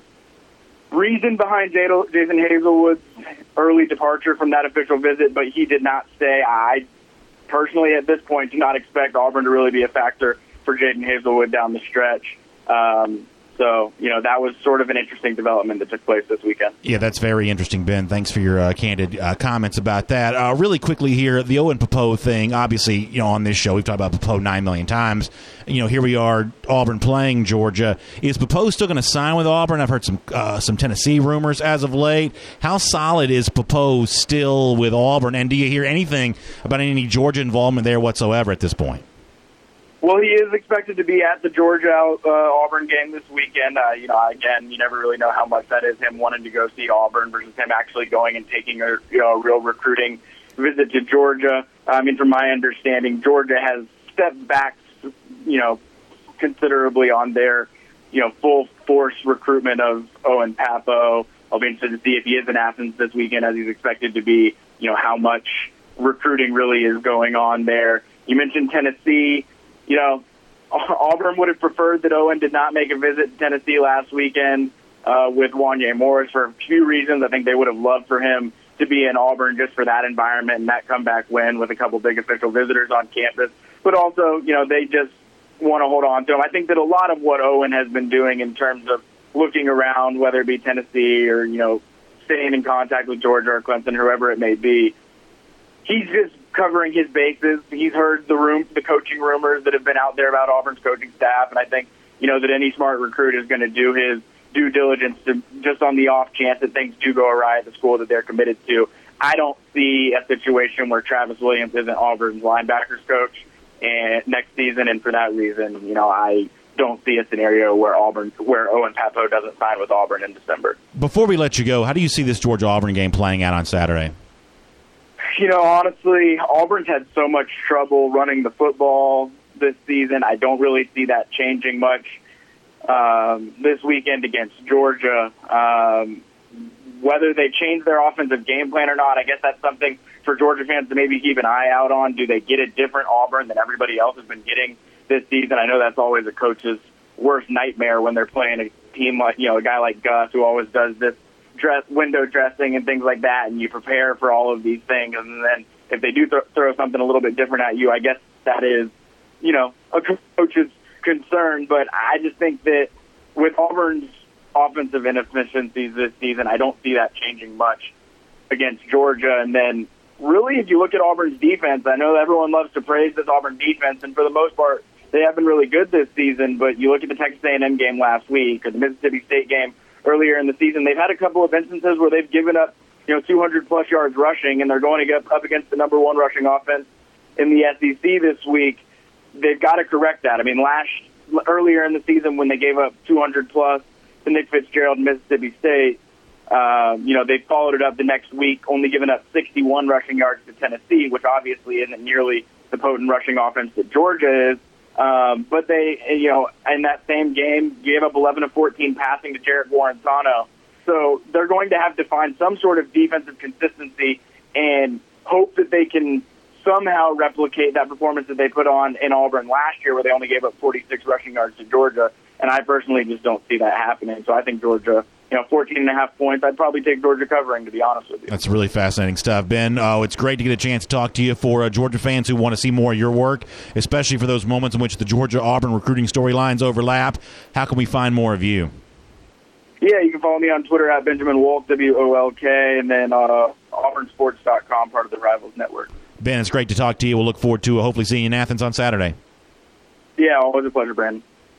reason behind Jason Hazelwood's early departure from that official visit, but he did not stay. I personally, at this point, do not expect Auburn to really be a factor for Jaden Hazelwood down the stretch. Um, So, you know, that was sort of an interesting development that took place this weekend. Yeah, that's very interesting, Ben. Thanks for your uh, candid uh, comments about that. Uh, really quickly here, the Owen Pappoe thing, obviously, you know, on this show, we've talked about Pappoe nine million times. You know, here we are, Auburn playing Georgia. Is Pappoe still going to sign with Auburn? I've heard some uh, some Tennessee rumors as of late. How solid is Pappoe still with Auburn? And do you hear anything about any Georgia involvement there whatsoever at this point? Well, he is expected to be at the Georgia-Auburn uh, game this weekend. Uh, you know, again, you never really know how much that is him wanting to go see Auburn versus him actually going and taking a, you know, a real recruiting visit to Georgia. I mean, from my understanding, Georgia has stepped back, you know, considerably on their, you know, full force recruitment of Owen Pappoe. I'll be interested to see if he is in Athens this weekend, as he's expected to be. You know, how much recruiting really is going on there. You mentioned Tennessee. You know, Auburn would have preferred that Owen did not make a visit to Tennessee last weekend uh, with Wanye Morris for a few reasons. I think they would have loved for him to be in Auburn just for that environment and that comeback win with a couple big official visitors on campus. but also, you know, they just want to hold on to him. I think that a lot of what Owen has been doing in terms of looking around, whether it be Tennessee or, you know, staying in contact with Georgia or Clemson, whoever it may be, he's just covering his bases. He's heard the room, the coaching rumors that have been out there about Auburn's coaching staff, and I think, you know, that any smart recruit is going to do his due diligence to just on the off chance that things do go awry at the school that they're committed to. I don't see a situation where Travis Williams isn't Auburn's linebackers coach and next season, and for that reason, you know, I don't see a scenario where Auburn, where Owen Pappoe doesn't sign with Auburn in December. Before we let you go, how do you see this Georgia-Auburn game playing out on Saturday? You know, honestly, Auburn's had so much trouble running the football this season. I don't really see that changing much um, this weekend against Georgia. Um, whether they change their offensive game plan or not, I guess that's something for Georgia fans to maybe keep an eye out on. Do they get a different Auburn than everybody else has been getting this season? I know that's always a coach's worst nightmare when they're playing a team like, you know, a guy like Gus who always does this dress, window dressing and things like that, and you prepare for all of these things, and then if they do th- throw something a little bit different at you, I guess that is, you know, a coach's concern. But I just think that with Auburn's offensive inefficiencies this season, I don't see that changing much against Georgia. And then really, if you look at Auburn's defense, I know everyone loves to praise this Auburn defense, and for the most part, they have been really good this season. But you look at the Texas A and M game last week or the Mississippi State game earlier in the season, they've had a couple of instances where they've given up, you know, two hundred plus yards rushing, and they're going to go up against the number one rushing offense in the S E C this week. They've got to correct that. I mean, last earlier in the season when they gave up two hundred plus to Nick Fitzgerald and Mississippi State, um, you know, they followed it up the next week, only giving up sixty-one rushing yards to Tennessee, which obviously isn't nearly the potent rushing offense that Georgia is. Um, but they, you know, in that same game, gave up eleven of fourteen passing to Jarrett Guarantano. So they're going to have to find some sort of defensive consistency and hope that they can somehow replicate that performance that they put on in Auburn last year, where they only gave up forty-six rushing yards to Georgia. And I personally just don't see that happening. So I think Georgia, you know, fourteen and a half points, I'd probably take Georgia covering, to be honest with you. That's really fascinating stuff, Ben. Oh, it's great to get a chance to talk to you. For uh, Georgia fans who want to see more of your work, especially for those moments in which the Georgia-Auburn recruiting storylines overlap, how can we find more of you? Yeah, you can follow me on Twitter at Benjamin Wolk, W O L K, and then uh, auburn sports dot com, part of the Rivals Network. Ben, it's great to talk to you. We'll look forward to uh, hopefully seeing you in Athens on Saturday. Yeah, always a pleasure, Brandon.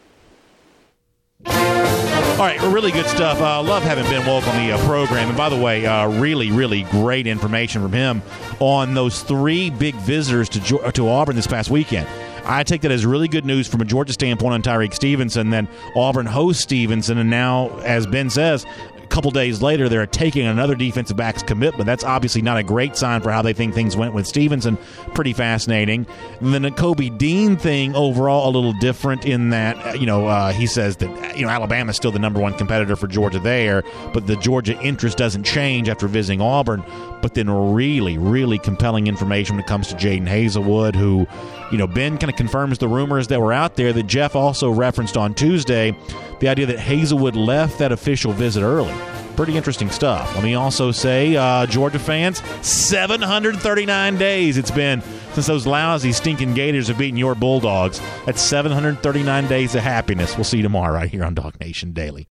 All right, really good stuff. I uh, love having Ben Wolk on the uh, program. And by the way, uh, really, really great information from him on those three big visitors to to Auburn this past weekend. I take that as really good news from a Georgia standpoint on Tyreek Stevenson. Then Auburn hosts Stevenson, and now, as Ben says, a couple days later, they're taking another defensive back's commitment. That's obviously not a great sign for how they think things went with Stevenson. Pretty fascinating. And then the Kobe Dean thing, overall, a little different in that, you know, uh, he says that, you know, Alabama's still the number one competitor for Georgia there, but the Georgia interest doesn't change after visiting Auburn. But then really, really compelling information when it comes to Jaden Hazelwood, who, you know, Ben kind of confirms the rumors that were out there that Jeff also referenced on Tuesday, the idea that Hazelwood left that official visit early. Pretty interesting stuff. Let me also say, uh, Georgia fans, seven hundred thirty-nine days it's been since those lousy, stinking Gators have beaten your Bulldogs. That's seven hundred thirty-nine days of happiness. We'll see you tomorrow right here on Dog Nation Daily.